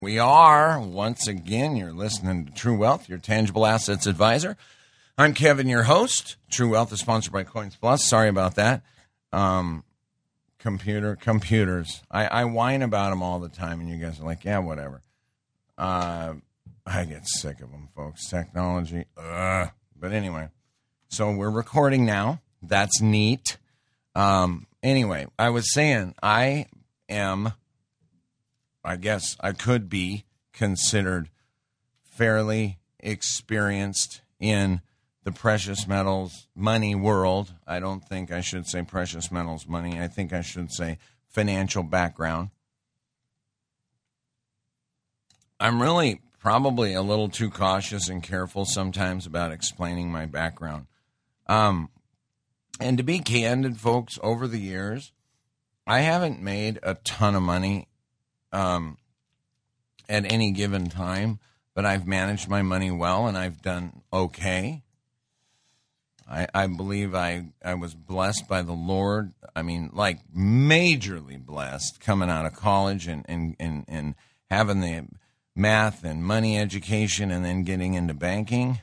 We are. Once again, you're listening to True Wealth, your tangible assets advisor. I'm Kevin, your host. True Wealth is sponsored by Coins Plus. Sorry about that. Computers. I whine about them all the time, and you guys are like, yeah, whatever. I get sick of them, folks. Technology. But anyway, so we're recording now. That's neat. Anyway, I was saying I guess I could be considered fairly experienced in the precious metals money world. I don't think I should say precious metals money. I think I should say financial background. I'm really probably a little too cautious and careful sometimes about explaining my background. And to be candid, folks, over the years, I haven't made a ton of money at any given time, but I've managed my money well, and I've done okay. I believe I was blessed by the Lord. I mean, like majorly blessed coming out of college and having the math and money education and then getting into banking.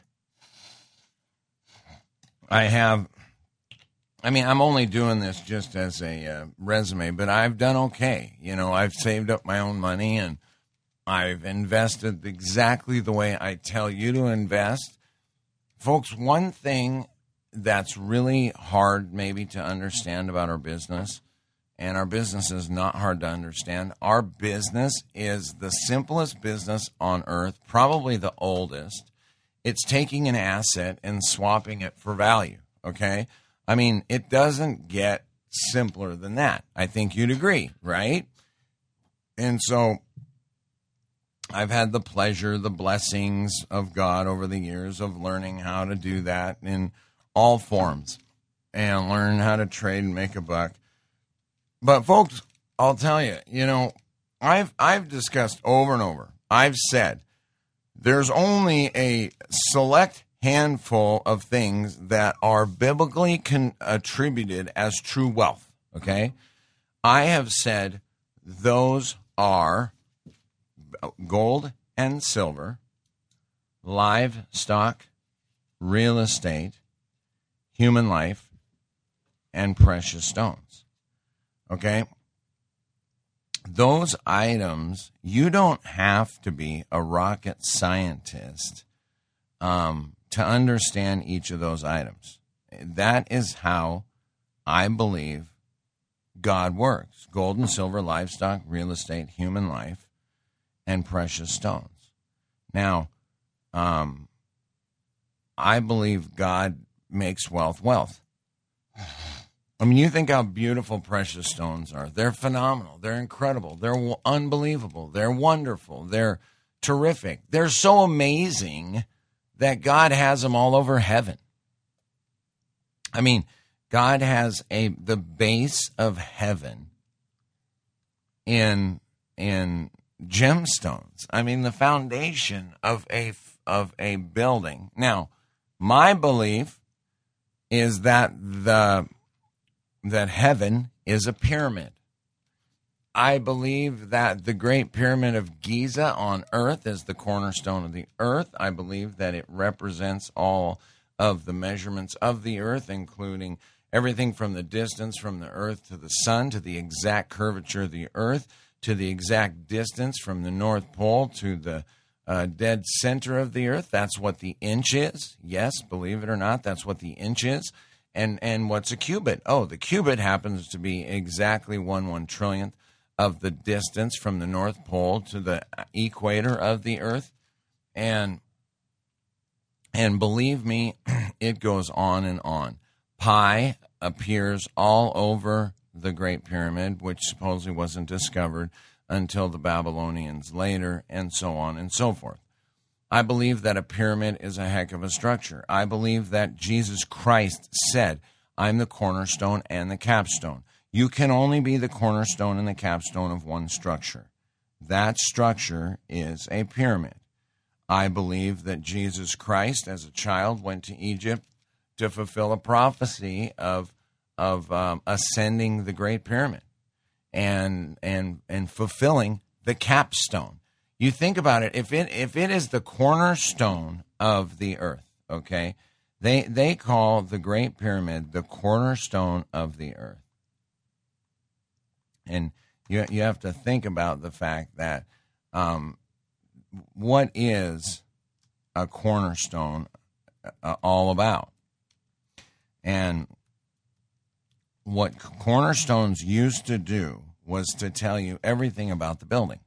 I'm only doing this just as a resume, but I've done okay. You know, I've saved up my own money and I've invested exactly the way I tell you to invest. Folks, one thing that's really hard maybe to understand about our business, and our business is not hard to understand. Our business is the simplest business on earth, probably the oldest. It's taking an asset and swapping it for value, okay? I mean, it doesn't get simpler than that. I think you'd agree, right? And so I've had the pleasure, the blessings of God over the years of learning how to do that in all forms and learn how to trade and make a buck. But folks, I'll tell you, I've discussed over and over. I've said there's only a select handful of things that are biblically attributed as true wealth, okay? I have said those are gold and silver, livestock, real estate, human life, and precious stones, okay? Those items, you don't have to be a rocket scientist to understand each of those items. That is how I believe God works. Gold and silver, livestock, real estate, human life, and precious stones. Now, I believe God makes wealth. I mean, you think how beautiful precious stones are. They're phenomenal. They're incredible. They're unbelievable. They're wonderful. They're terrific. They're so amazing that God has them all over heaven. I mean, God has the base of heaven in gemstones. I mean, the foundation of a building. Now, my belief is that heaven is a pyramid. I believe that the Great Pyramid of Giza on earth is the cornerstone of the earth. I believe that it represents all of the measurements of the earth, including everything from the distance from the earth to the sun, to the exact curvature of the earth, to the exact distance from the North Pole to the dead center of the earth. That's what the inch is. Yes, believe it or not, that's what the inch is. And what's a cubit? Oh, the cubit happens to be exactly 1/1 trillionth of the distance from the North Pole to the equator of the earth. And believe me, it goes on and on. Pi appears all over the Great Pyramid, which supposedly wasn't discovered until the Babylonians later, and so on and so forth. I believe that a pyramid is a heck of a structure. I believe that Jesus Christ said, I'm the cornerstone and the capstone. You can only be the cornerstone and the capstone of one structure. That structure is a pyramid. I believe that Jesus Christ, as a child, went to Egypt to fulfill a prophecy of ascending the Great Pyramid and fulfilling the capstone. You think about it. If it is the cornerstone of the earth, okay, they call the Great Pyramid the cornerstone of the earth, and you have to think about the fact that what is a cornerstone all about, and what cornerstones used to do was to tell you everything about the building.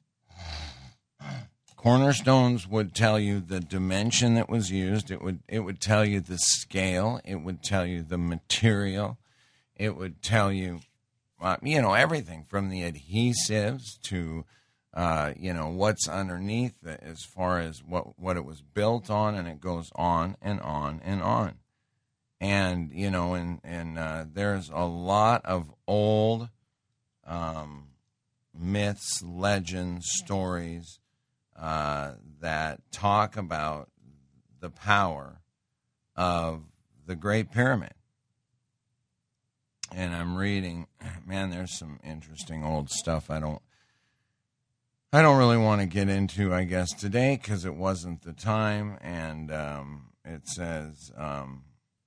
Cornerstones would tell you the dimension that was used. It would tell you the scale. It would tell you the material. It would tell you, everything from the adhesives to, what's underneath as far as what it was built on, and it goes on and on and on. And, there's a lot of old myths, legends, stories that talk about the power of the Great Pyramid. And I'm reading, man, there's some interesting old stuff I don't really want to get into, I guess, today, because it wasn't the time. And it says, I'm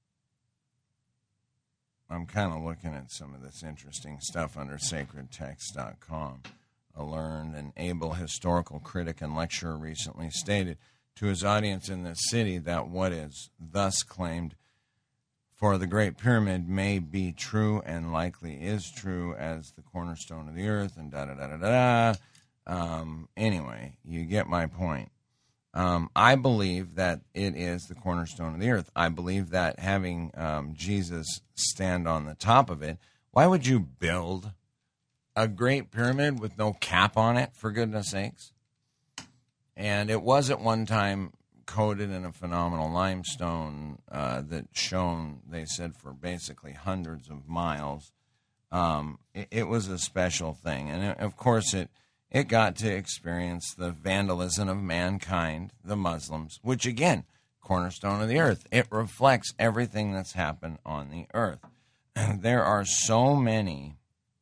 kind of looking at some of this interesting stuff under sacredtext.com. A learned and able historical critic and lecturer recently stated to his audience in this city that what is thus claimed for the Great Pyramid may be true and likely is true as the cornerstone of the earth, and da-da-da-da-da. Anyway, you get my point. I believe that it is the cornerstone of the earth. I believe that having Jesus stand on the top of it, why would you build a Great Pyramid with no cap on it, for goodness sakes? And it was at one time coated in a phenomenal limestone that shone, they said, for basically hundreds of miles. It was a special thing. And of course, it got to experience the vandalism of mankind, the Muslims, which, again, cornerstone of the earth. It reflects everything that's happened on the earth. There are so many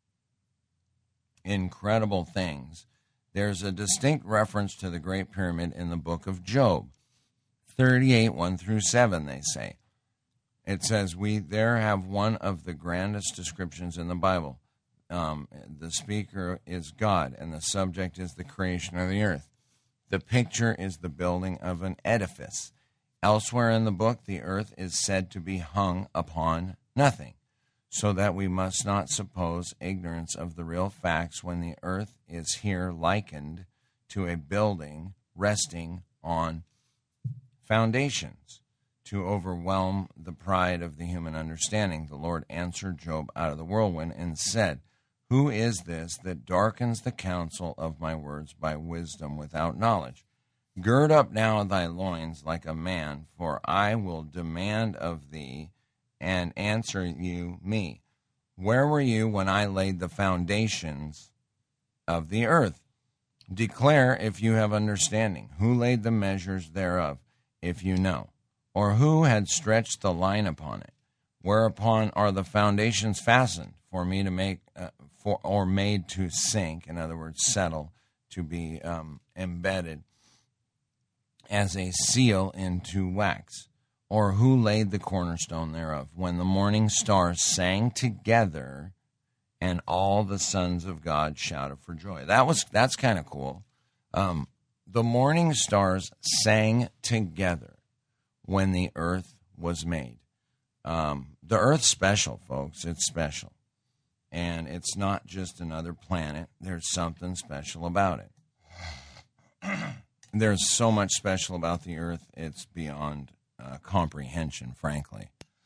incredible things. There's a distinct reference to the Great Pyramid in the book of Job, 38, 1 through 7, they say. It says, we there have one of the grandest descriptions in the Bible. The speaker is God, and the subject is the creation of the earth. The picture is the building of an edifice. Elsewhere in the book, the earth is said to be hung upon nothing, so that we must not suppose ignorance of the real facts when the earth is here likened to a building resting on foundations. To overwhelm the pride of the human understanding, the Lord answered Job out of the whirlwind and said, who is this that darkens the counsel of my words by wisdom without knowledge? Gird up now thy loins like a man, for I will demand of thee, and answer you me. Where were you when I laid the foundations of the earth? Declare if you have understanding. Who laid the measures thereof, if you know? Or who had stretched the line upon it? Whereupon are the foundations fastened for me to make, or made to sink, in other words, settle, to be embedded as a seal into wax? Or who laid the cornerstone thereof? When the morning stars sang together, and all the sons of God shouted for joy. That's kind of cool. The morning stars sang together when the earth was made. The earth's special, folks. It's special. And it's not just another planet. There's something special about it. There's so much special about the earth, it's beyond comprehension, frankly.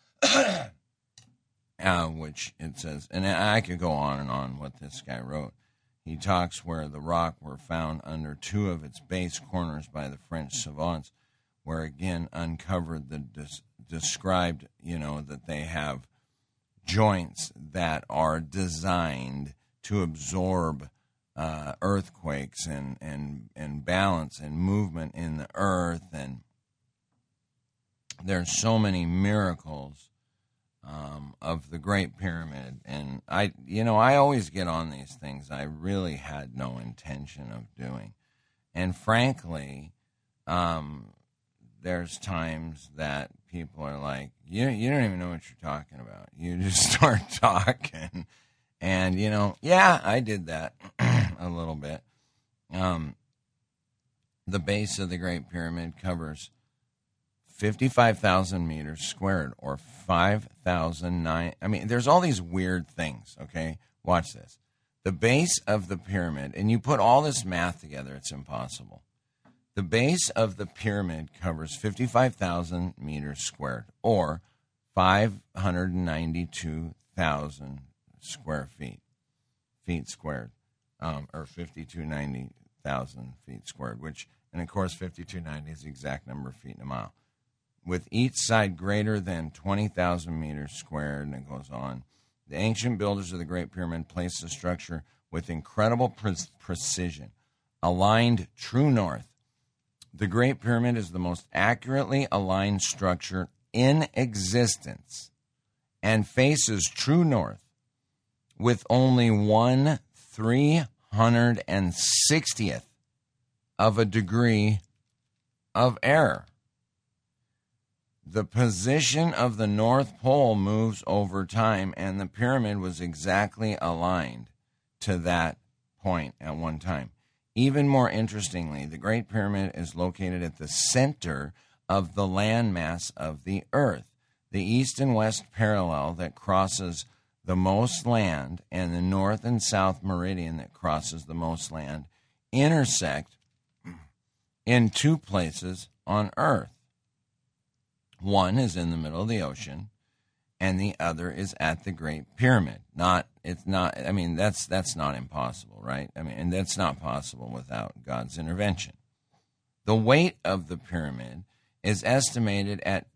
Which it says, and I could go on and on what this guy wrote. He talks where the rock were found under two of its base corners by the French savants, where again uncovered the described, that they have joints that are designed to absorb earthquakes and balance and movement in the earth. And there's so many miracles of the Great Pyramid. And I always get on these things I really had no intention of doing. And frankly, there's times that people are like, you don't even know what you're talking about. You just start talking. And, yeah, I did that a little bit. The base of the Great Pyramid covers 55,000 meters squared, or 5,009. I mean, there's all these weird things, okay? Watch this. The base of the pyramid, and you put all this math together, it's impossible. The base of the pyramid covers 55,000 meters squared, or 592,000 square feet squared, or 5,290,000 feet squared, and of course 5,290 is the exact number of feet in a mile. With each side greater than 20,000 meters squared, and it goes on. The ancient builders of the Great Pyramid placed the structure with incredible precision, aligned true north. The Great Pyramid is the most accurately aligned structure in existence and faces true north with only 1/360th of a degree of error. The position of the North Pole moves over time, and the pyramid was exactly aligned to that point at one time. Even more interestingly, the Great Pyramid is located at the center of the landmass of the Earth. The east and west parallel that crosses the most land and the north and south meridian that crosses the most land intersect in two places on Earth. One is in the middle of the ocean, and the other is at the Great Pyramid. That's not impossible, right? And that's not possible without God's intervention. The weight of the pyramid is estimated at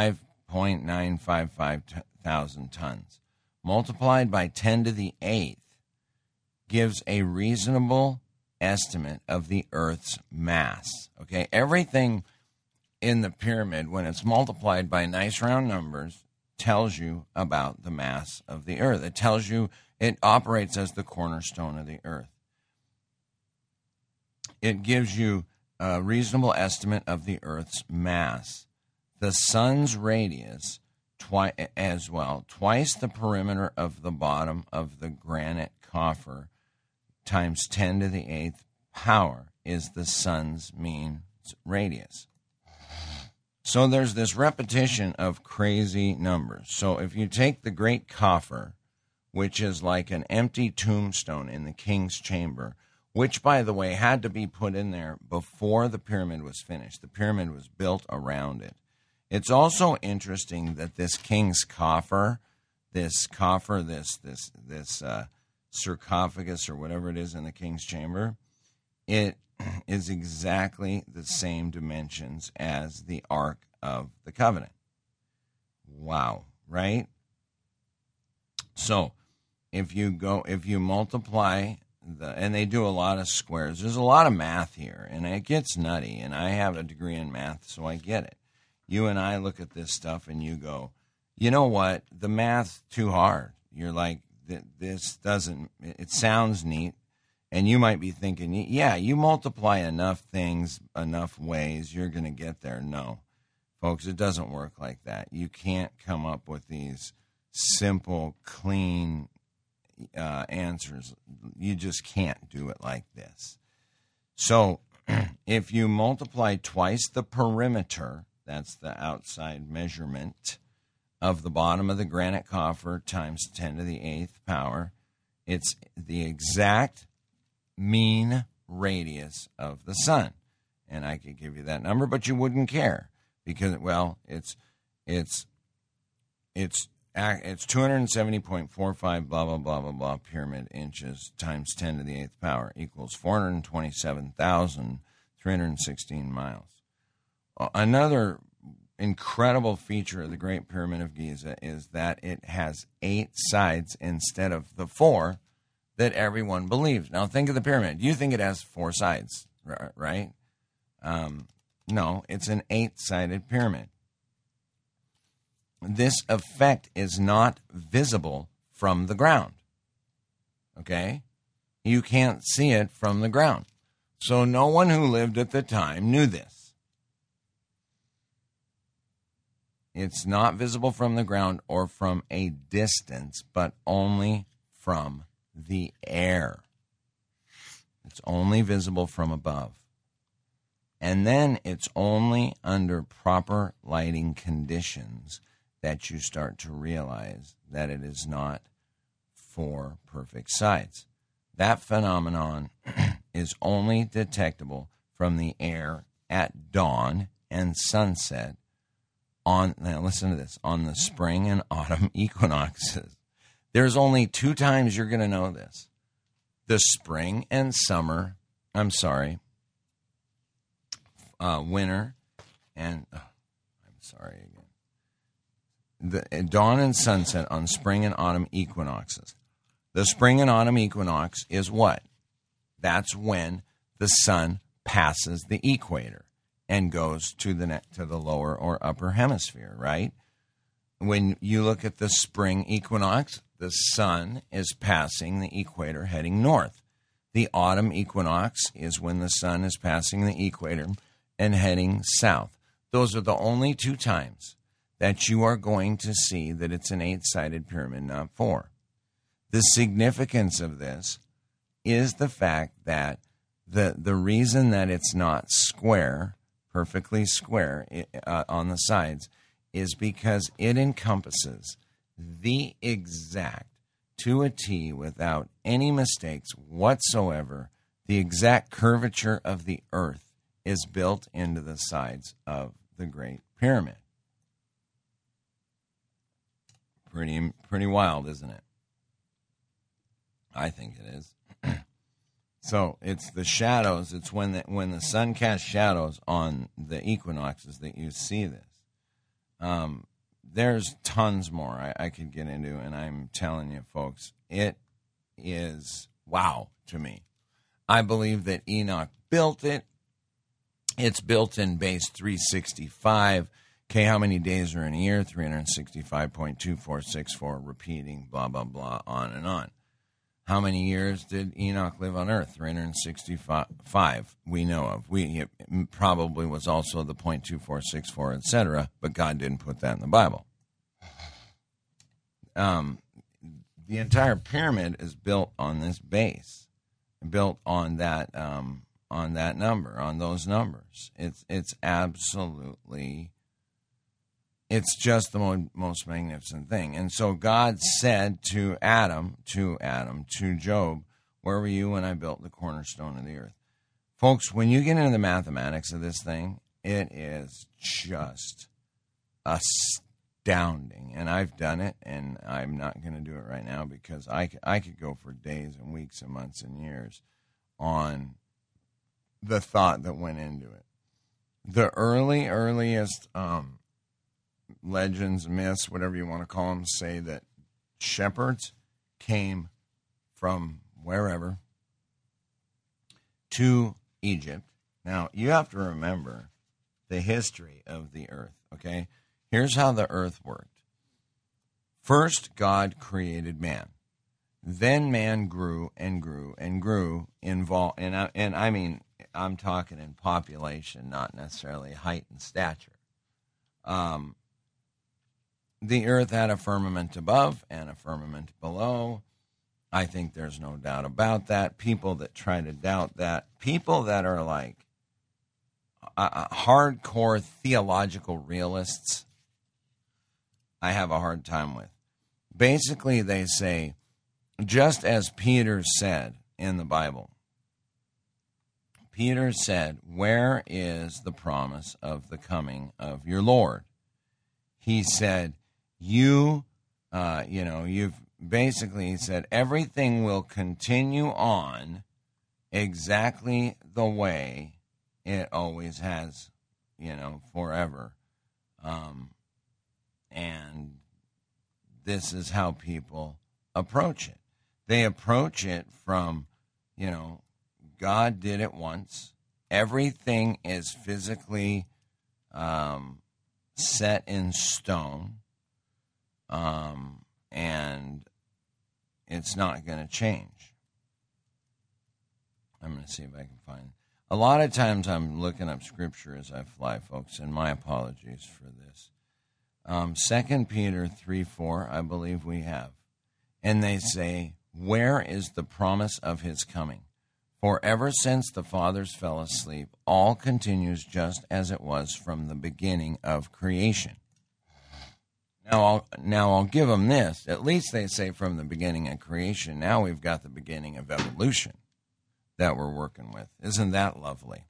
5.955 thousand tons. Multiplied by 10 to the 8th gives a reasonable estimate of the Earth's mass. Okay, everything in the pyramid, when it's multiplied by nice round numbers, tells you about the mass of the Earth. It tells you it operates as the cornerstone of the Earth. It gives you a reasonable estimate of the Earth's mass. The sun's radius, twice the perimeter of the bottom of the granite coffer, times 10 to the 8th power, is the sun's mean radius. So there's this repetition of crazy numbers. So if you take the great coffer, which is like an empty tombstone in the king's chamber, which, by the way, had to be put in there before the pyramid was finished. The pyramid was built around it. It's also interesting that this king's coffer, this sarcophagus or whatever it is in the king's chamber, it is exactly the same dimensions as the Ark of the Covenant. Wow, right? So if you multiply and they do a lot of squares, there's a lot of math here, and it gets nutty, and I have a degree in math, so I get it. You and I look at this stuff and you go, you know what, the math's too hard. You're like, this doesn't, it sounds neat. And you might be thinking, yeah, you multiply enough things, enough ways, you're going to get there. No, folks, it doesn't work like that. You can't come up with these simple, clean answers. You just can't do it like this. So if you multiply twice the perimeter, that's the outside measurement of the bottom of the granite coffer times 10 to the 8th power, it's the exact mean radius of the sun. And I could give you that number, but you wouldn't care because, well, it's 270.45 blah blah blah blah blah pyramid inches times 10 to the 8th power equals 427,316 miles. Another incredible feature of the Great Pyramid of Giza is that it has 8 sides instead of the 4 that everyone believes. Now think of the pyramid. You think it has 4 sides, right? No, it's an 8-sided pyramid. This effect is not visible from the ground. Okay? You can't see it from the ground. So no one who lived at the time knew this. It's not visible from the ground or from a distance, but only from the air. It's only visible from above. And then it's only under proper lighting conditions that you start to realize that it is not four perfect sides. That phenomenon is only detectable from the air at dawn and sunset now listen to this, on the spring and autumn equinoxes. There's only two times you're going to know this. The spring and summer, winter and, the dawn and sunset on spring and autumn equinoxes. The spring and autumn equinox is what? That's when the sun passes the equator and goes to the lower or upper hemisphere, right? When you look at the spring equinox, the sun is passing the equator heading north. The autumn equinox is when the sun is passing the equator and heading south. Those are the only two times that you are going to see that it's an eight-sided pyramid, not four. The significance of this is the fact that the reason that it's not square, perfectly square on the sides, is because it encompasses the exact, to a T, without any mistakes whatsoever, the exact curvature of the earth is built into the sides of the Great Pyramid. Pretty wild, isn't it? I think it is. So it's the shadows. It's when the sun casts shadows on the equinoxes that you see this. There's tons more I could get into, and I'm telling you, folks, it is wow to me. I believe that Enoch built it. It's built in base 365. Okay, how many days are in a year? 365.2464, repeating, blah, blah, blah, on and on. How many years did Enoch live on earth? 365 we know of. It probably was also the 0.2464, etc., but God didn't put that in the Bible. The entire pyramid is built on this base, built on that number, on those numbers. It's absolutely... It's just the most magnificent thing. And so God said to Job, where were you when I built the cornerstone of the earth? Folks, when you get into the mathematics of this thing, it is just astounding. And I've done it, and I'm not going to do it right now because I could go for days and weeks and months and years on the thought that went into it. The earliest... legends, myths, whatever you want to call them, say that shepherds came from wherever to Egypt. Now, you have to remember the history of the earth, okay? Here's how the earth worked. First, God created man. Then man grew and grew and grew, and I mean, I'm talking in population, not necessarily height and stature. The earth had a firmament above and a firmament below. I think there's no doubt about that. People that try to doubt that, people that are like hardcore theological realists, I have a hard time with. Basically, they say, just as Peter said in the Bible, Peter said, where is the promise of the coming of your Lord? He said, you've basically said everything will continue on exactly the way it always has, forever. And this is how people approach it. They approach it from, God did it once. Everything is physically set in stone. And it's not going to change. I'm going to see if I can find. A lot of times I'm looking up scripture as I fly, folks, and my apologies for this. 2 Peter 3:4, I believe we have. And they say, where is the promise of his coming? For ever since the fathers fell asleep, all continues just as it was from the beginning of creation. Now I'll give them this. At least they say from the beginning of creation. Now we've got the beginning of evolution that we're working with. Isn't that lovely?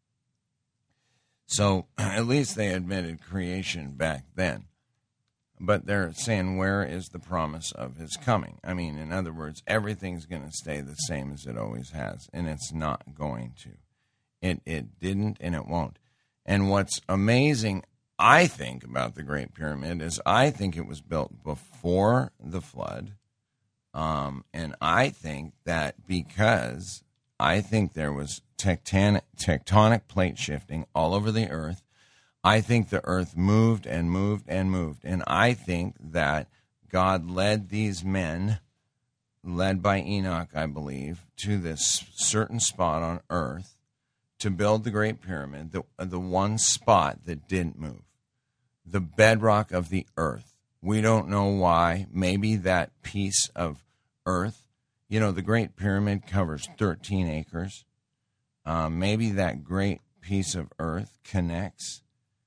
So at least they admitted creation back then. But they're saying, where is the promise of his coming? I mean, in other words, everything's going to stay the same as it always has, and it's not going to. It didn't, and it won't. And what's amazing, I think, about the Great Pyramid is I think it was built before the flood, and I think that because I think there was tectonic plate shifting all over the earth. I think the earth moved and moved and moved. And I think that God led these men, led by Enoch, I believe, to this certain spot on earth to build the Great Pyramid, the one spot that didn't move, the bedrock of the earth. We don't know why. Maybe that piece of earth, the Great Pyramid covers 13 acres. Maybe that great piece of earth connects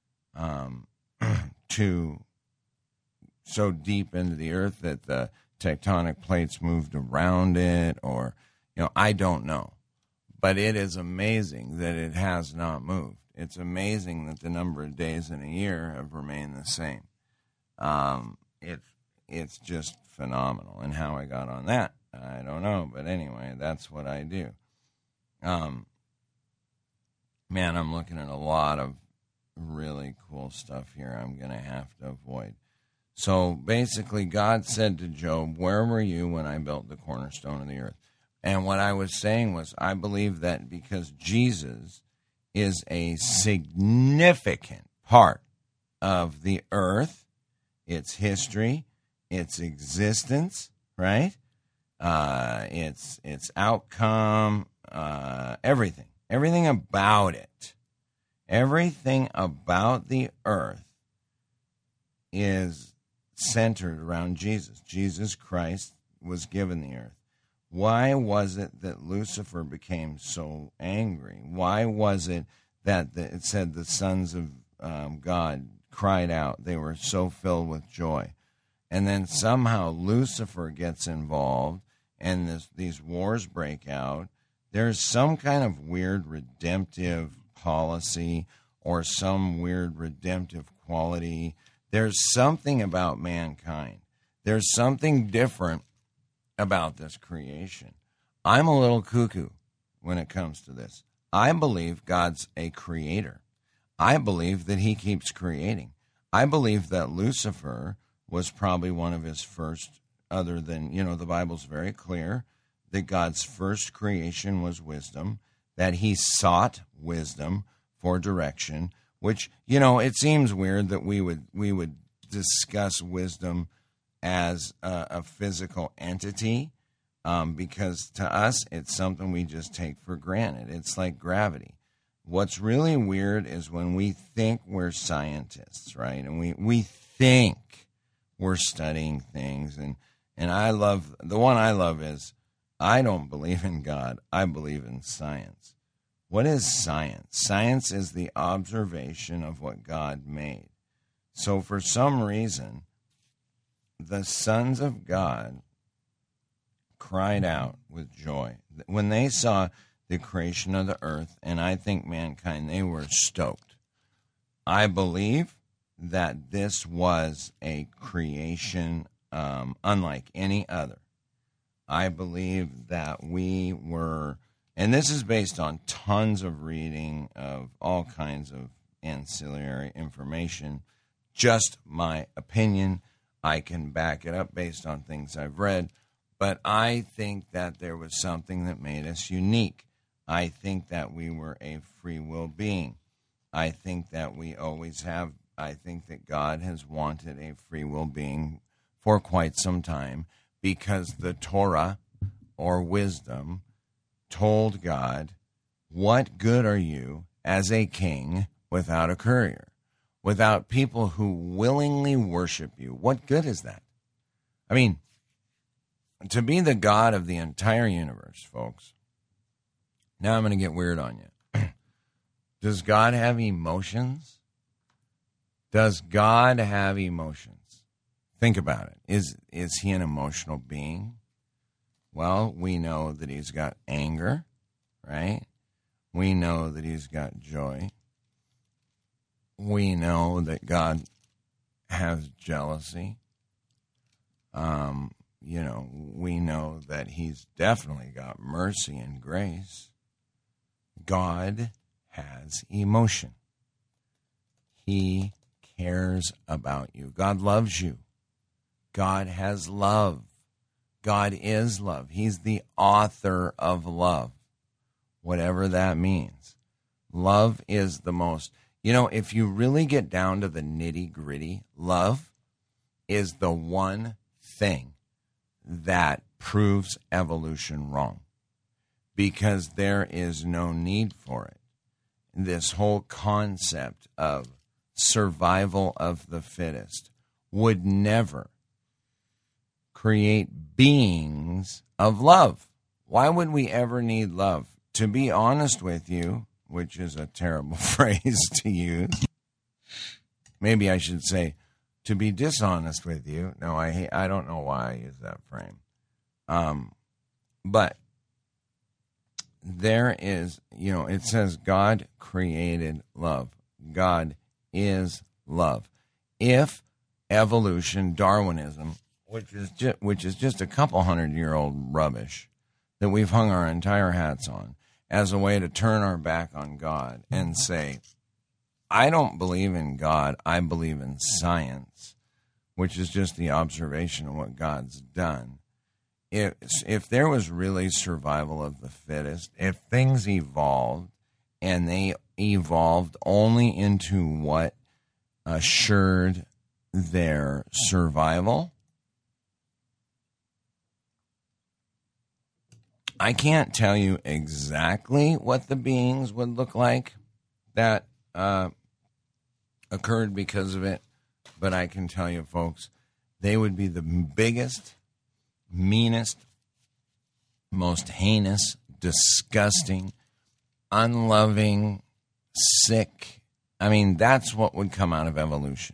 to so deep into the earth that the tectonic plates moved around it, or, I don't know. But it is amazing that it has not moved. It's amazing that the number of days in a year have remained the same. It's just phenomenal. And how I got on that, I don't know. But anyway, that's what I do. Man, I'm looking at a lot of really cool stuff here I'm going to have to avoid. So basically, God said to Job, where were you when I built the cornerstone of the earth? And what I was saying was, I believe that because Jesus is a significant part of the earth, its history, its existence, right? Its outcome, everything about it. Everything about the earth is centered around Jesus. Jesus Christ was given the earth. Why was it that Lucifer became so angry? Why was it that it said the sons of God cried out? They were so filled with joy. And then somehow Lucifer gets involved and these wars break out. There's some kind of weird redemptive policy or some weird redemptive quality. There's something about mankind. There's something different about this creation. I'm a little cuckoo when it comes to this. I believe God's a creator. I believe that he keeps creating. I believe that Lucifer was probably one of his first, other than, the Bible's very clear that God's first creation was wisdom, that he sought wisdom for direction, which, it seems weird that we would discuss wisdom as a physical entity, because to us, it's something we just take for granted. It's like gravity. What's really weird is when we think we're scientists, right? And we think we're studying things. And the one I love is, I don't believe in God. I believe in science. What is science? Science is the observation of what God made. So for some reason, the sons of God cried out with joy when they saw the creation of the earth, and I think mankind, they were stoked. I believe that this was a creation unlike any other. I believe that we were, and this is based on tons of reading of all kinds of ancillary information, just my opinion. I can back it up based on things I've read, but I think that there was something that made us unique. I think that we were a free will being. I think that we always have. I think that God has wanted a free will being for quite some time, because the Torah, or wisdom, told God What good are you as a king without a courier, without people who willingly worship you? What good is that? I mean, to be the God of the entire universe, folks. Now I'm going to get weird on you. Does God have emotions? Does God have emotions? Think about it. Is he an emotional being? Well, we know that he's got anger, right? We know that he's got joy. We know that God has jealousy. We know that he's definitely got mercy and grace. God has emotion. He cares about you. God loves you. God has love. God is love. He's the author of love, whatever that means. Love is the most, if you really get down to the nitty-gritty, love is the one thing that proves evolution wrong, because there is no need for it. This whole concept of survival of the fittest would never create beings of love. Why would we ever need love? To be honest with you, which is a terrible phrase to use, maybe I should say, to be dishonest with you. No, I don't know why I use that frame. But there is, it says God created love. God is love. If evolution, Darwinism, which is just a couple 100-year-old rubbish that we've hung our entire hats on as a way to turn our back on God and say, I don't believe in God, I believe in science, which is just the observation of what God's done. If there was really survival of the fittest, if things evolved and they evolved only into what assured their survival, I can't tell you exactly what the beings would look like that occurred because of it, but I can tell you, folks, they would be the biggest, meanest, most heinous, disgusting, unloving, sick. I mean, that's what would come out of evolution.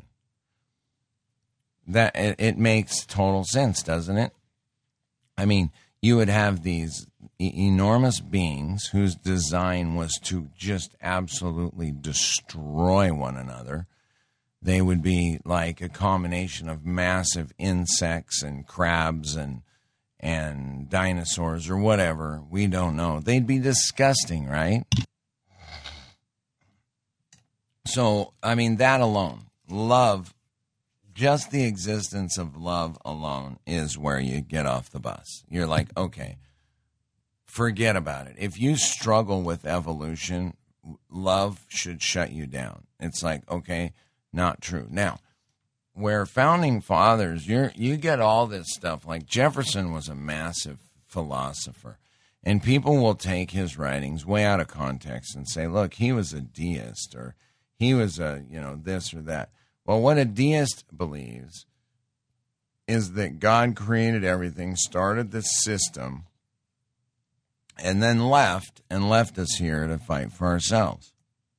That it makes total sense, doesn't it? I mean, you would have these enormous beings whose design was to just absolutely destroy one another. They would be like a combination of massive insects and crabs and dinosaurs or whatever. We don't know. They'd be disgusting, right? So, I mean, that alone, love, just the existence of love alone is where you get off the bus. You're like, okay, forget about it. If you struggle with evolution, love should shut you down. It's like, okay, not true. Now, where founding fathers, you get all this stuff. Like Jefferson was a massive philosopher, and people will take his writings way out of context and say, look, he was a deist, or he was a, this or that. Well, what a deist believes is that God created everything, started this system, and then left us here to fight for ourselves.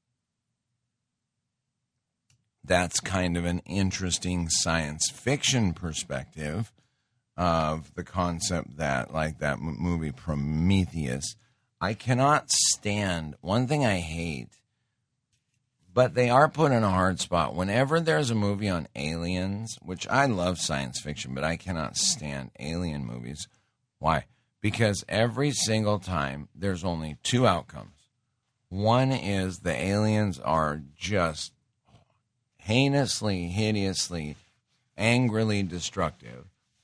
That's kind of an interesting science fiction perspective of the concept that, like that movie Prometheus, I cannot stand. One thing I hate, but they are put in a hard spot. Whenever there's a movie on aliens, which I love science fiction, but I cannot stand alien movies. Why? Because every single time there's only two outcomes. One is the aliens are just heinously, hideously, angrily destructive.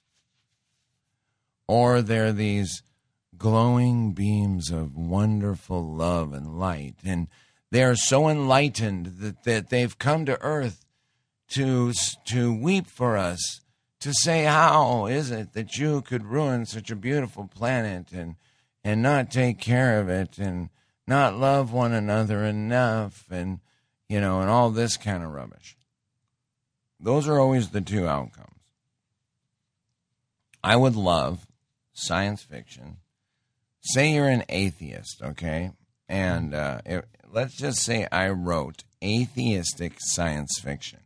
Or they're these glowing beams of wonderful love and light. And they are so enlightened that they've come to Earth to weep for us, to say, how is it that you could ruin such a beautiful planet and not take care of it? And not love one another enough, and, and all this kind of rubbish. Those are always the two outcomes. I would love science fiction. Say you're an atheist, okay? And let's just say I wrote atheistic science fiction.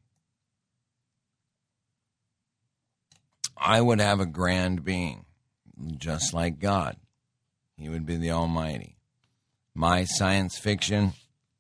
I would have a grand being, just like God. He would be the Almighty. My science fiction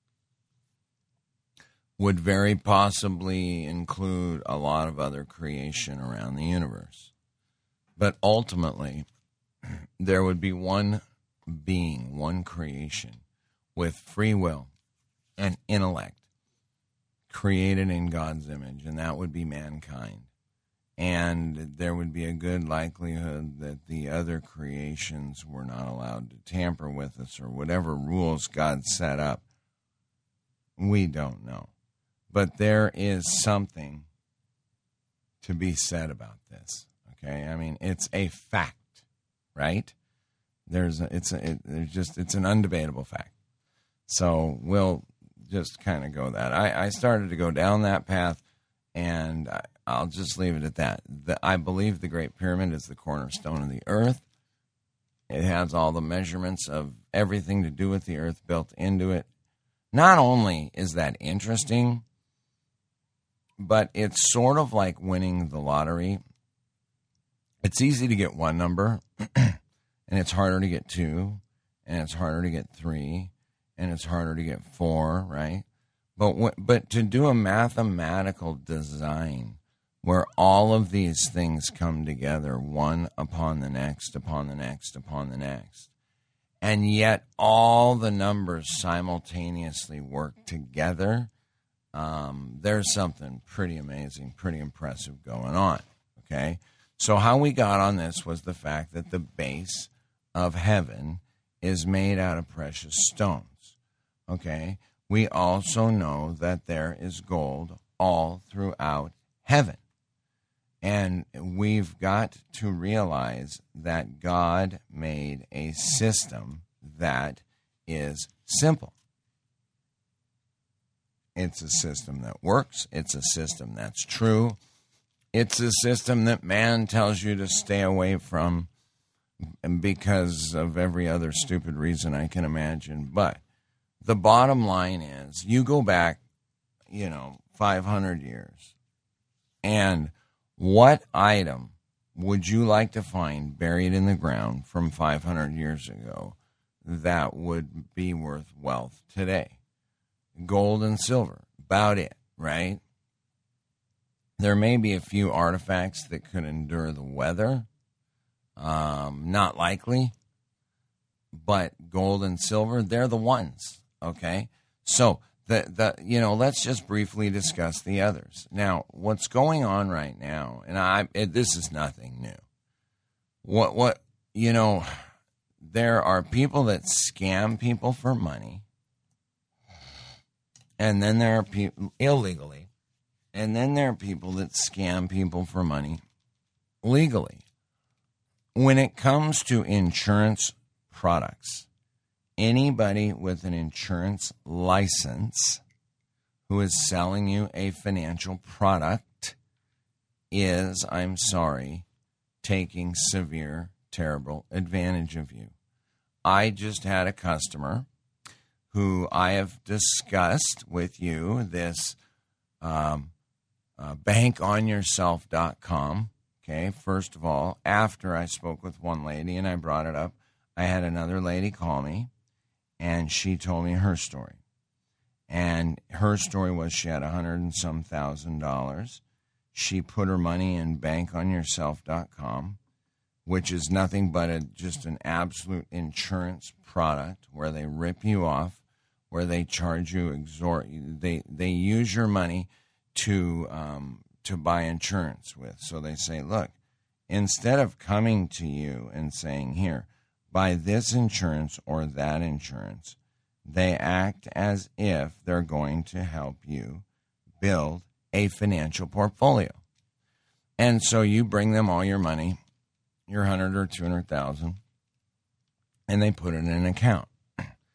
would very possibly include a lot of other creation around the universe. But ultimately, there would be one being, one creation, with free will and intellect, created in God's image, and that would be mankind. And there would be a good likelihood that the other creations were not allowed to tamper with us, or whatever rules God set up. We don't know. But there is something to be said about this. Okay? I mean, it's a fact, right? It's an undebatable fact. So we'll just kind of go that. I started to go down that path, and I'll just leave it at that. I believe the Great Pyramid is the cornerstone of the earth. It has all the measurements of everything to do with the earth built into it. Not only is that interesting, but it's sort of like winning the lottery. It's easy to get one number, and it's harder to get two, and it's harder to get three, and it's harder to get four, right? But to do a mathematical design where all of these things come together, one upon the next, upon the next, upon the next, and yet all the numbers simultaneously work together, there's something pretty amazing, pretty impressive going on, okay? So how we got on this was the fact that the base of heaven is made out of precious stones, okay? We also know that there is gold all throughout heaven. And we've got to realize that God made a system that is simple. It's a system that works. It's a system that's true. It's a system that man tells you to stay away from because of every other stupid reason I can imagine. But the bottom line is, you go back, 500 years, and what item would you like to find buried in the ground from 500 years ago that would be worth wealth today? Gold and silver, about it, right? There may be a few artifacts that could endure the weather, not likely, but gold and silver, they're the ones, okay? So, let's just briefly discuss the others. Now, what's going on right now, and this is nothing new. There are people that scam people for money, and then there are people illegally, and then there are people that scam people for money legally. When it comes to insurance products, anybody with an insurance license who is selling you a financial product is, I'm sorry, taking severe, terrible advantage of you. I just had a customer who I have discussed with you, this bankonyourself.com. Okay, first of all, after I spoke with one lady and I brought it up, I had another lady call me, and she told me her story. And her story was she had $100 and some thousand. She put her money in bankonyourself.com, which is nothing but just an absolute insurance product where they rip you off, where they charge you they use your money to buy insurance with. So they say, look, instead of coming to you and saying, here, buy this insurance or that insurance, they act as if they're going to help you build a financial portfolio. And so you bring them all your money, your 100 or 200,000, and they put it in an account.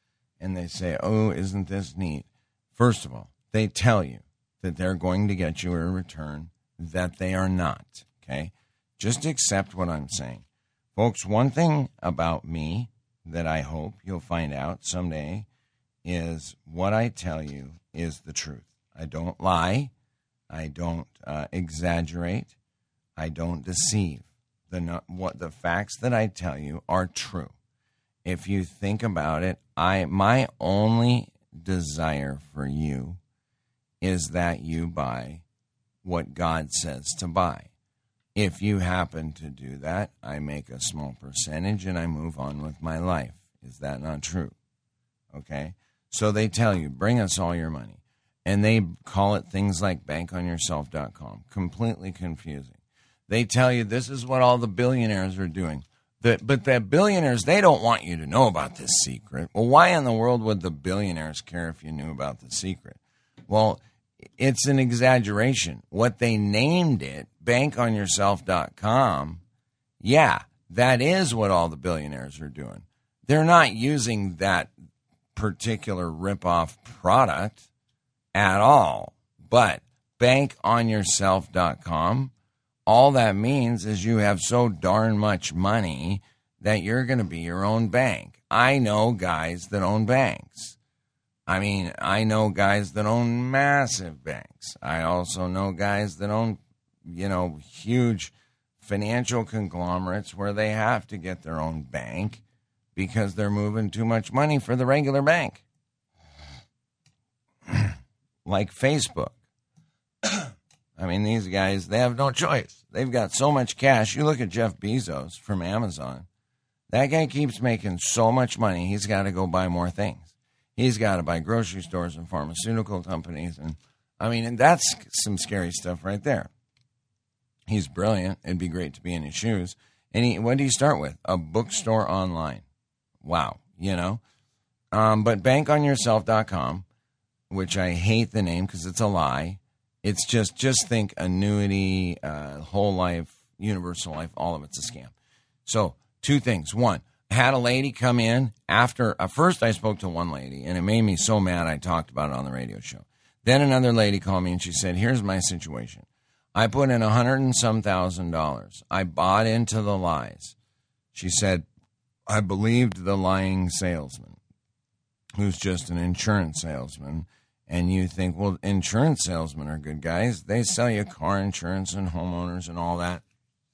and they say, oh, isn't this neat? First of all, they tell you that they're going to get you a return that they are not, okay? Just accept what I'm saying. Folks, one thing about me that I hope you'll find out someday is what I tell you is the truth. I don't lie. I don't exaggerate. I don't deceive. The facts that I tell you are true. If you think about it, my only desire for you is that you buy what God says to buy. If you happen to do that, I make a small percentage and I move on with my life. Is that not true? Okay? So they tell you, bring us all your money. And they call it things like bankonyourself.com. Completely confusing. They tell you this is what all the billionaires are doing. But the billionaires, they don't want you to know about this secret. Well, why in the world would the billionaires care if you knew about the secret? Well, it's an exaggeration. What they named it, bankonyourself.com, yeah, that is what all the billionaires are doing. They're not using that particular ripoff product at all. But bankonyourself.com, all that means is you have so darn much money that you're going to be your own bank. I know guys that own banks. I know guys that own massive banks. I also know guys that own, huge financial conglomerates where they have to get their own bank because they're moving too much money for the regular bank. Like Facebook. These guys, they have no choice. They've got so much cash. You look at Jeff Bezos from Amazon. That guy keeps making so much money, he's got to go buy more things. He's got to buy grocery stores and pharmaceutical companies. And that's some scary stuff right there. He's brilliant. It'd be great to be in his shoes. And what do you start with? A bookstore online. Wow. But bankonyourself.com, which I hate the name because it's a lie. It's just think annuity, whole life, universal life, all of it's a scam. So 2 things. 1, I had a lady come in after, first I spoke to one lady, and it made me so mad I talked about it on the radio show. Then another lady called me, and she said, here's my situation. I put in $100 and some thousand. I bought into the lies. She said, I believed the lying salesman, who's just an insurance salesman. And you think, well, insurance salesmen are good guys. They sell you car insurance and homeowners and all that.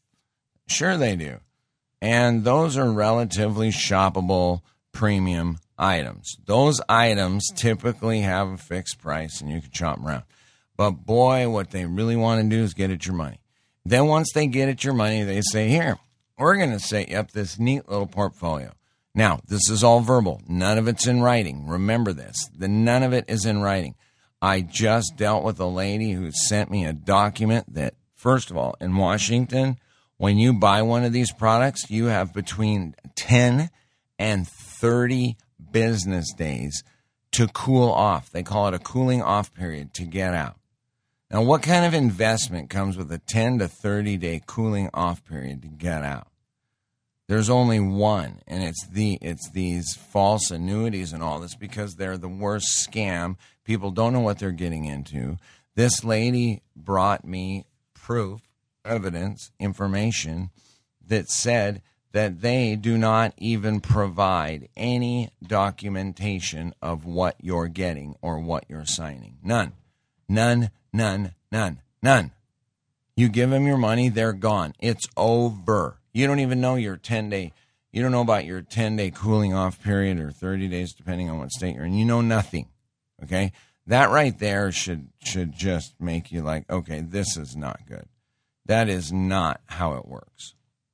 Sure they do. And those are relatively shoppable premium items. Those items typically have a fixed price and you can shop them around. But boy, what they really want to do is get at your money. Then once they get at your money, they say, here, we're going to set you up this neat little portfolio. Now, this is all verbal. None of it's in writing. Remember this. None of it is in writing. I just dealt with a lady who sent me a document that, first of all, in Washington, when you buy one of these products, you have between 10 and 30 business days to cool off. They call it a cooling off period to get out. Now, what kind of investment comes with a 10 to 30-day cooling off period to get out? There's only one, and it's these false annuities and all this because they're the worst scam. People don't know what they're getting into. This lady brought me proof, evidence, information that said that they do not even provide any documentation of what you're getting or what you're signing. None. None, none, none, none. You give them your money, they're gone. It's over. You don't even know your 10-day, you don't know about your 10-day cooling off period or 30 days, depending on what state you're in. You know nothing, okay? That right there should just make you like, okay, this is not good. That is not how it works.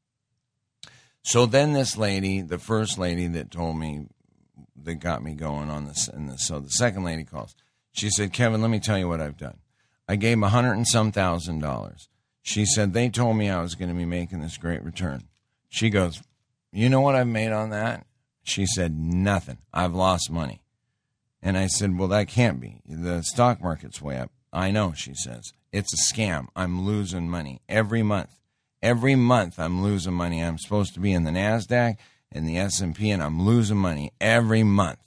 So then this lady, the first lady that told me, that got me going on this, so the second lady calls. She said, Kevin, let me tell you what I've done. I gave them $100 and some thousand. She said, they told me I was going to be making this great return. She goes, you know what I've made on that? She said, nothing. I've lost money. And I said, well, that can't be. The stock market's way up. I know, she says. It's a scam. I'm losing money every month. Every month I'm losing money. I'm supposed to be in the NASDAQ and the S&P, and I'm losing money every month.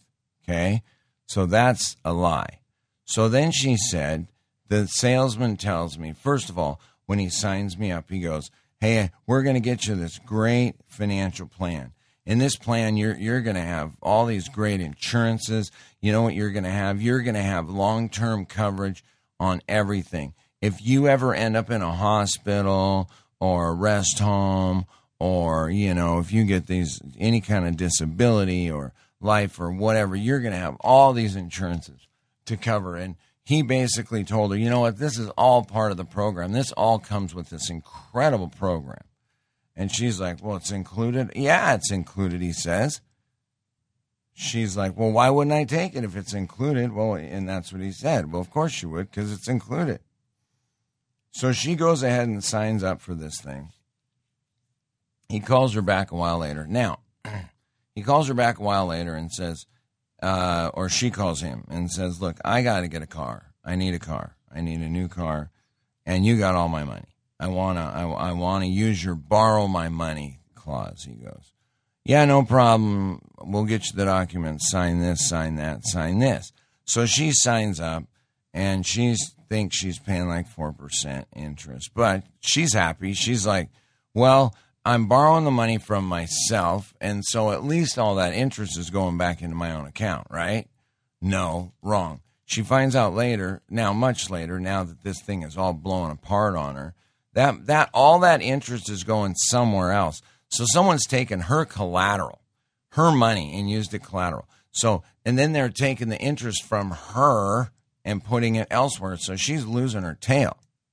Okay? So that's a lie. So then she said, the salesman tells me, first of all, when he signs me up, he goes, hey, we're going to get you this great financial plan. In this plan, you're going to have all these great insurances. You know what you're going to have? You're going to have long-term coverage on everything. If you ever end up in a hospital or a rest home, or, if you get any kind of disability or life or whatever, you're going to have all these insurances to cover. And he basically told her, you know what, this is all part of the program. This all comes with this incredible program. And she's like, well, it's included? Yeah, it's included, he says. She's like, well, why wouldn't I take it if it's included? Well, and that's what he said. Well, of course you would, because it's included. So she goes ahead and signs up for this thing. He calls her back a while later. Now, he calls her back a while later and says, or she calls him and says, look, I got to get a car. I need a car. I need a new car. And you got all my money. I want to use your borrow my money clause, he goes. Yeah, no problem. We'll get you the documents. Sign this, sign that, sign this. So she signs up, and she thinks she's paying like 4% interest. But she's happy. She's like, well, I'm borrowing the money from myself, and so at least all that interest is going back into my own account, right? No, wrong. She finds out later, much later, now that this thing is all blowing apart on her, that all that interest is going somewhere else. So someone's taken her collateral, her money, and used it collateral. So, and then they're taking the interest from her and putting it elsewhere. So she's losing her tail.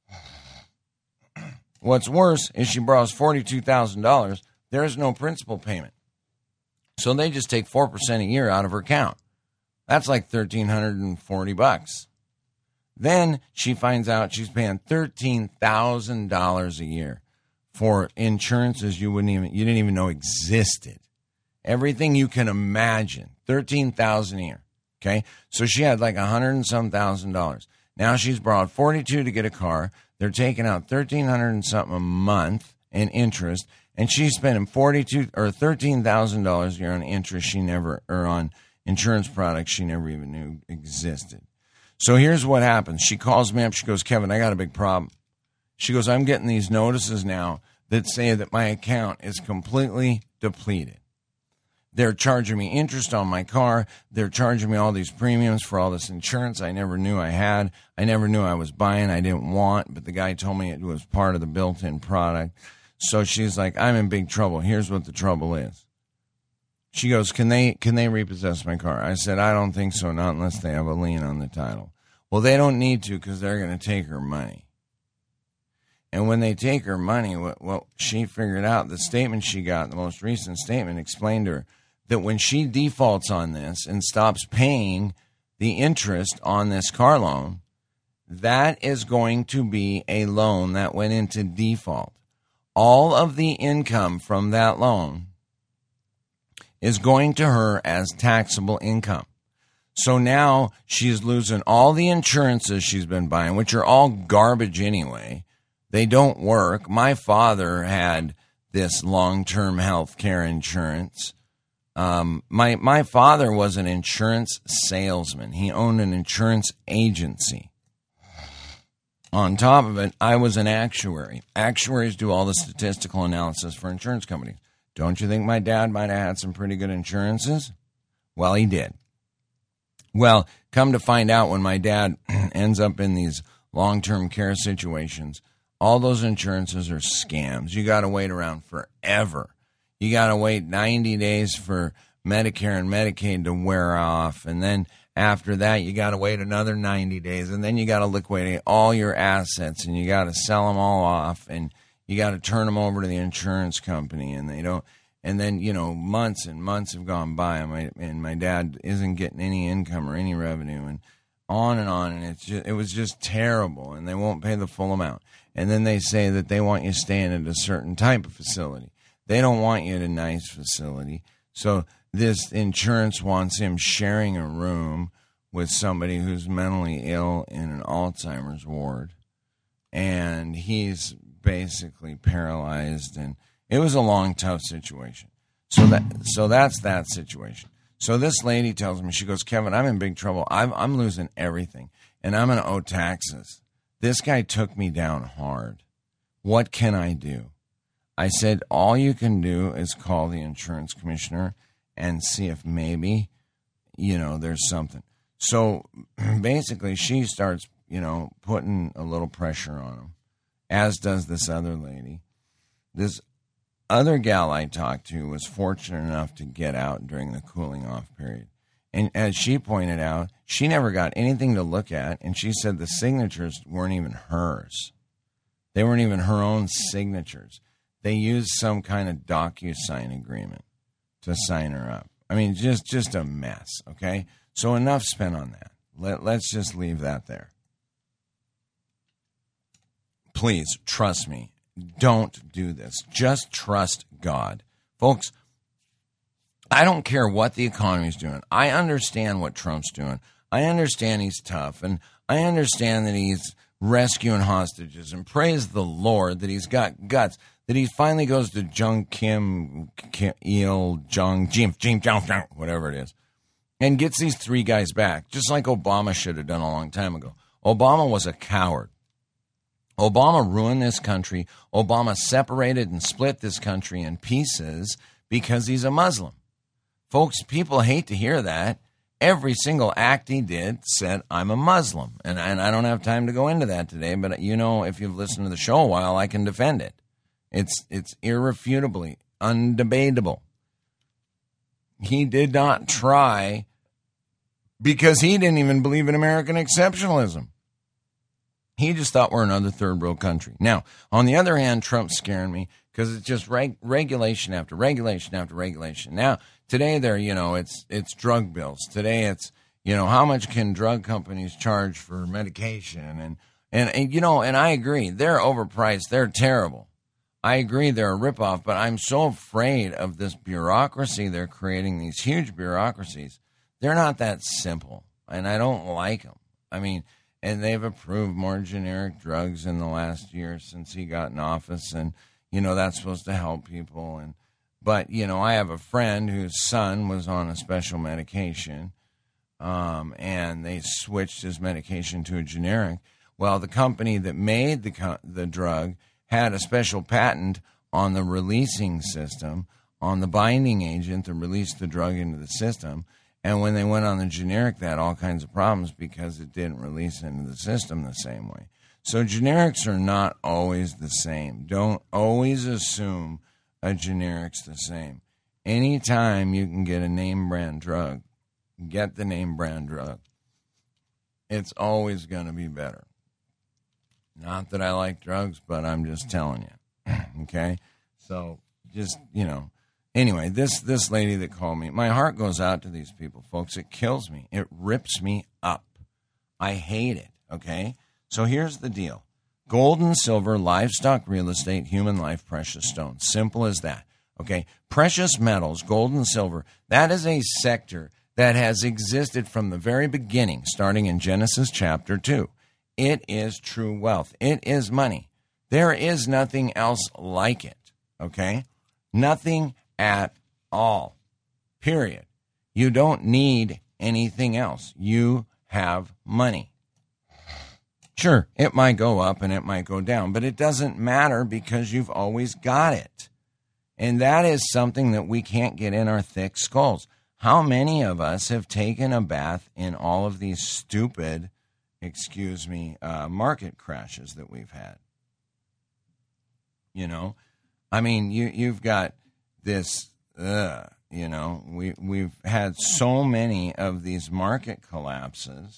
What's worse is she borrows $42,000. There is no principal payment. So they just take 4% a year out of her account. That's like $1,340. Then she finds out she's paying $13,000 a year for insurances you didn't even know existed. Everything you can imagine, $13,000 a year. Okay, so she had like $100 and some thousand. Now she's borrowed $42,000 to get a car. They're taking out $1,300 and something a month in interest, and she's spending $42,000 or $13,000 a year on interest on insurance products she never even knew existed. So here's what happens. She calls me up. She goes, Kevin, I got a big problem. She goes, I'm getting these notices now that say that my account is completely depleted. They're charging me interest on my car. They're charging me all these premiums for all this insurance I never knew I had. I never knew I was buying. I didn't want, but the guy told me it was part of the built-in product. So she's like, I'm in big trouble. Here's what the trouble is. She goes, can they repossess my car? I said, I don't think so, not unless they have a lien on the title. Well, they don't need to because they're going to take her money. And when they take her money, what she figured out, the statement she got, the most recent statement, explained to her that when she defaults on this and stops paying the interest on this car loan, that is going to be a loan that went into default. All of the income from that loan is going to her as taxable income. So now she's losing all the insurances she's been buying, which are all garbage anyway. They don't work. My father had this long-term health care insurance. My father was an insurance salesman. He owned an insurance agency. On top of it, I was an actuary. Actuaries do all the statistical analysis for insurance companies. Don't you think my dad might have had some pretty good insurances? Well, he did. Well, come to find out, when my dad ends up in these long-term care situations, all those insurances are scams. You got to wait around forever. You got to wait 90 days for Medicare and Medicaid to wear off. And then after that, you got to wait another 90 days. And then you got to liquidate all your assets, and you got to sell them all off. And you got to turn them over to the insurance company. And they don't. And then, months and months have gone by, and my dad isn't getting any income or any revenue, and on. And it was just terrible. And they won't pay the full amount. And then they say that they want you staying at a certain type of facility. They don't want you at a nice facility. So this insurance wants him sharing a room with somebody who's mentally ill in an Alzheimer's ward. And he's basically paralyzed. And it was a long, tough situation. So that's that situation. So this lady tells me, she goes, Kevin, I'm in big trouble. I'm losing everything, and I'm going to owe taxes. This guy took me down hard. What can I do? I said, all you can do is call the insurance commissioner and see if maybe, there's something. So basically she starts, putting a little pressure on him, as does this other lady. This other gal I talked to was fortunate enough to get out during the cooling off period. And as she pointed out, she never got anything to look at, and she said the signatures weren't even hers. They weren't even her own signatures. They used some kind of DocuSign agreement to sign her up. I mean, just a mess, okay? So enough spent on that. Let's just leave that there. Please, trust me. Don't do this. Just trust God. Folks, I don't care what the economy's doing. I understand what Trump's doing. I understand he's tough, and I understand that he's rescuing hostages, and praise the Lord that he's got guts, that he finally goes to Jung Kim Il Jung Jim, whatever it is, and gets these 3 guys back, just like Obama should have done a long time ago. Obama was a coward. Obama ruined this country. Obama separated and split this country in pieces because he's a Muslim. Folks, people hate to hear that. Every single act he did said, I'm a Muslim. And I don't have time to go into that today, but if you've listened to the show a while, I can defend it. It's irrefutably, undebatable. He did not try because he didn't even believe in American exceptionalism. He just thought we're another third world country. Now, on the other hand, Trump's scaring me because it's just regulation after regulation after regulation. Now, today it's drug bills. Today it's, how much can drug companies charge for medication? And I agree. They're overpriced. They're terrible. I agree they're a ripoff, but I'm so afraid of this bureaucracy they're creating, these huge bureaucracies. They're not that simple, and I don't like them. I mean, and they've approved more generic drugs in the last year since he got in office, and, that's supposed to help people. But I have a friend whose son was on a special medication, and they switched his medication to a generic. Well, the company that made the drug had a special patent on the releasing system, on the binding agent that released the drug into the system. And when they went on the generic, they had all kinds of problems because it didn't release into the system the same way. So generics are not always the same. Don't always assume a generic's the same. Anytime you can get a name brand drug, get the name brand drug. It's always going to be better. Not that I like drugs, but I'm just telling you. Okay? So just, Anyway, this lady that called me, my heart goes out to these people, folks. It kills me. It rips me up. I hate it, okay? So here's the deal. Gold and silver, livestock, real estate, human life, precious stones. Simple as that, okay? Precious metals, gold and silver, that is a sector that has existed from the very beginning, starting in Genesis chapter 2. It is true wealth. It is money. There is nothing else like it, okay? Nothing at all, period. You don't need anything else. You have money. Sure, it might go up and it might go down, but it doesn't matter because you've always got it. And that is something that we can't get in our thick skulls. How many of us have taken a bath in all of these stupid, market crashes that we've had? I mean, you've got this, we've had so many of these market collapses.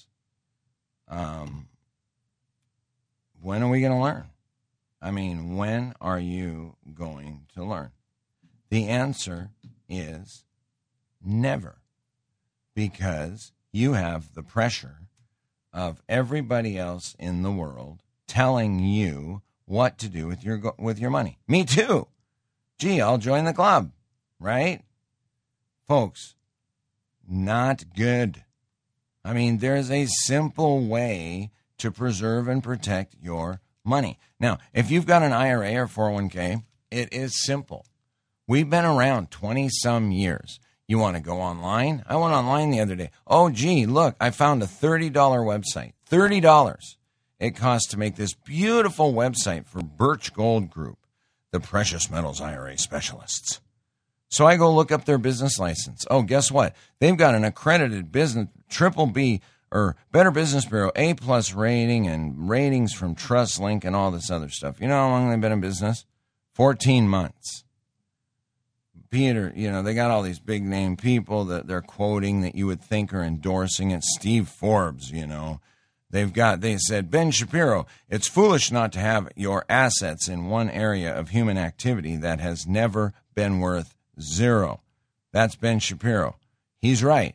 When are we going to learn? I mean, when are you going to learn? The answer is never, because you have the pressure of everybody else in the world telling you what to do with your money. Me too. Gee, I'll join the club, right? Folks, not good. I mean, there's a simple way to preserve and protect your money. Now, if you've got an IRA or 401k, it is simple. We've been around 20-some years. You want to go online? I went online the other day. Oh, gee, look, I found a $30 website. $30 it costs to make this beautiful website for Birch Gold Group, the precious metals IRA specialists. So I go look up their business license. Oh, guess what? They've got an accredited business, triple B or Better Business Bureau, A+ rating and ratings from TrustLink and all this other stuff. You know how long they've been in business? 14 months. Peter, they got all these big name people that they're quoting that you would think are endorsing it. Steve Forbes, they said, Ben Shapiro, it's foolish not to have your assets in one area of human activity that has never been worth zero. That's Ben Shapiro. He's right.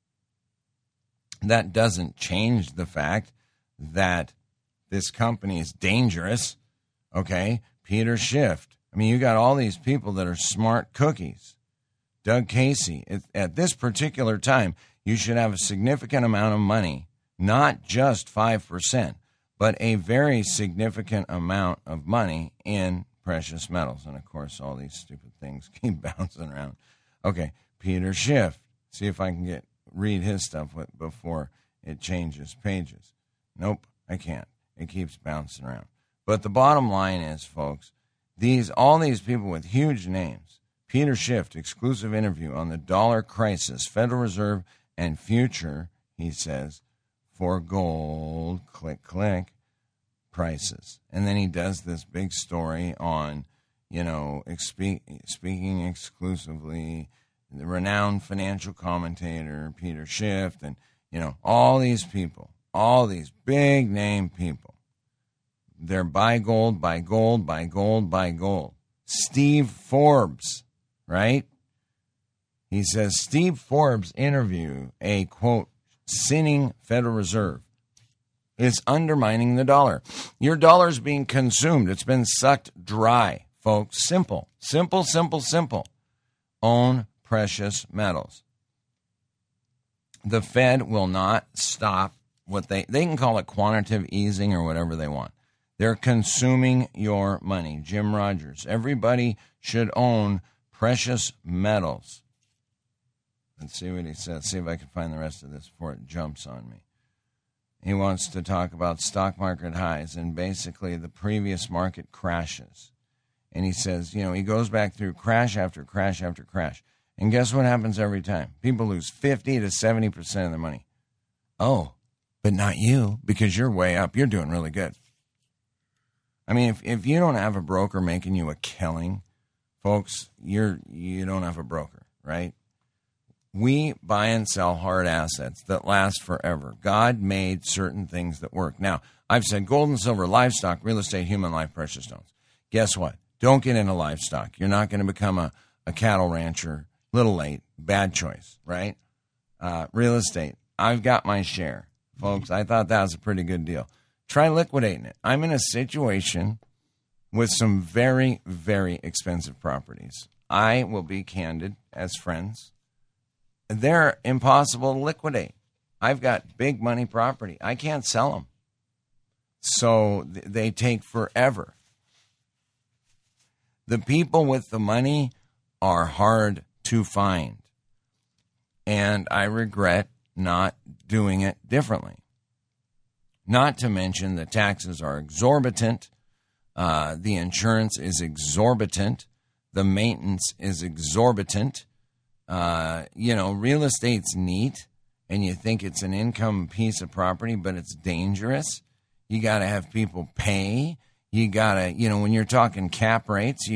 That doesn't change the fact that this company is dangerous. Okay, Peter Schiff. I mean, you got all these people that are smart cookies. Doug Casey. At this particular time, you should have a significant amount of money, not just 5%, but a very significant amount of money in precious metals. And, of course, all these stupid things keep bouncing around. Okay, Peter Schiff. See if I can read his stuff before it changes pages. Nope, I can't. It keeps bouncing around. But the bottom line is, folks, all these people with huge names. Peter Schiff, exclusive interview on the dollar crisis, Federal Reserve and future, he says, for gold, click, prices. And then he does this big story on, speaking exclusively, the renowned financial commentator, Peter Schiff, and, all these people, all these big name people. They're buy gold, buy gold, buy gold, buy gold. Steve Forbes, right? He says, Steve Forbes interview, a, quote, sinning Federal Reserve. It's undermining the dollar. Your dollar's being consumed. It's been sucked dry, folks. Simple. Own precious metals. The Fed will not stop what they can call it quantitative easing or whatever they want. They're consuming your money. Jim Rogers. Everybody should own precious metals. Let's see what he says. See if I can find the rest of this before it jumps on me. He wants to talk about stock market highs and basically the previous market crashes. And he says, he goes back through crash after crash after crash. And guess what happens every time? People lose 50 to 70% of their money. Oh, but not you, because you're way up. You're doing really good. I mean, if you don't have a broker making you a killing, folks, you don't have a broker, right? We buy and sell hard assets that last forever. God made certain things that work. Now, I've said gold and silver, livestock, real estate, human life, precious stones. Guess what? Don't get into livestock. You're not going to become a cattle rancher. Little late. Bad choice, right? Real estate. I've got my share. Folks, I thought that was a pretty good deal. Try liquidating it. I'm in a situation with some very, very expensive properties. I will be candid as friends. They're impossible to liquidate. I've got big money property. I can't sell them. So they take forever. The people with the money are hard to find. And I regret not doing it differently. Not to mention the taxes are exorbitant. The insurance is exorbitant. The maintenance is exorbitant. Real estate's neat, and you think it's an income piece of property, but it's dangerous. You got to have people pay. You got to, when you're talking cap rates,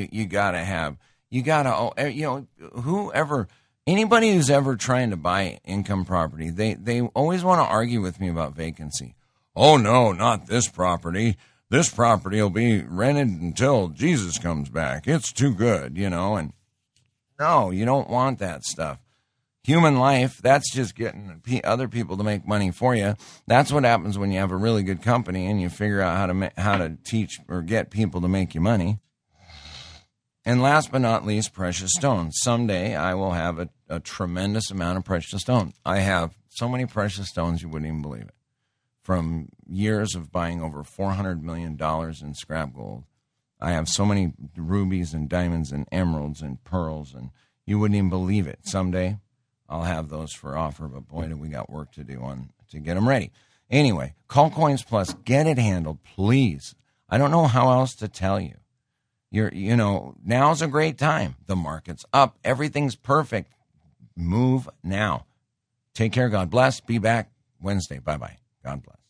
anybody who's ever trying to buy income property, they always want to argue with me about vacancy. Oh, no, not this property. This property will be rented until Jesus comes back. It's too good, and no, you don't want that stuff. Human life, that's just getting other people to make money for you. That's what happens when you have a really good company and you figure out how to teach or get people to make you money. And last but not least, precious stones. Someday I will have a tremendous amount of precious stones. I have so many precious stones you wouldn't even believe it. From years of buying over $400 million in scrap gold, I have so many rubies and diamonds and emeralds and pearls, and you wouldn't even believe it. Someday I'll have those for offer. But boy, do we got work to do to get them ready. Anyway, call Coins Plus. Get it handled, please. I don't know how else to tell you. Now's a great time. The market's up. Everything's perfect. Move now. Take care. God bless. Be back Wednesday. Bye-bye. God bless.